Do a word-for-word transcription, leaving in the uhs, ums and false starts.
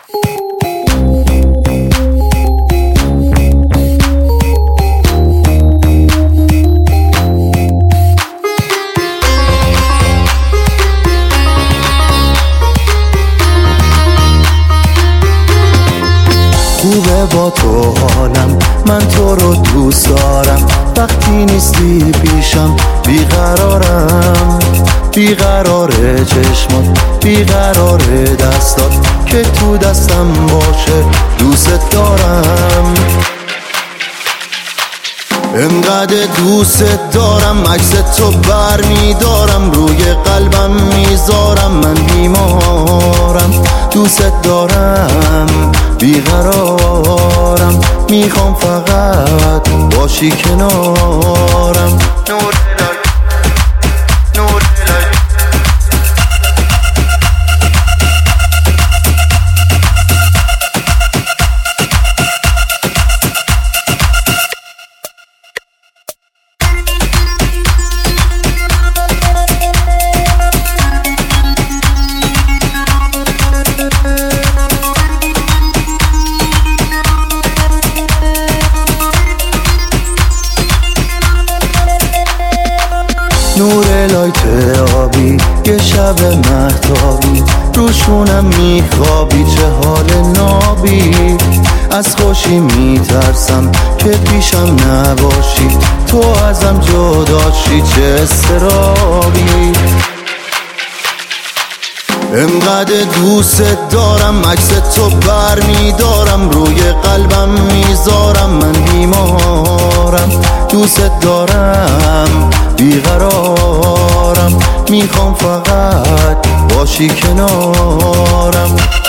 خوبه با تو حالم، من تو رو دوست دارم. وقتی نیستی پیشم بیقرارم، بیقراره چشمات، بیقراره دستات که تو دستم باشه. دوست دارم، انقدر دوست دارم، عکس تو بر میدارم، روی قلبم میذارم. من بیمارم، دوست دارم، بیقرارم، میخوام فقط باشی کنارم. نور الهی، نور الهی. نور لایت آبی، یه شب مهتابی، روشونم میخوابی، چه حال نابی. از خوشی میترسم که پیشم نباشی، تو ازم جداشی، چه استرابی. انقدر دوست دارم، عکس تو بر میدارم، روی قلبم میذارم. من بیمارم، دوست دارم، بیقرارم، میخوام فقط باشی کنارم.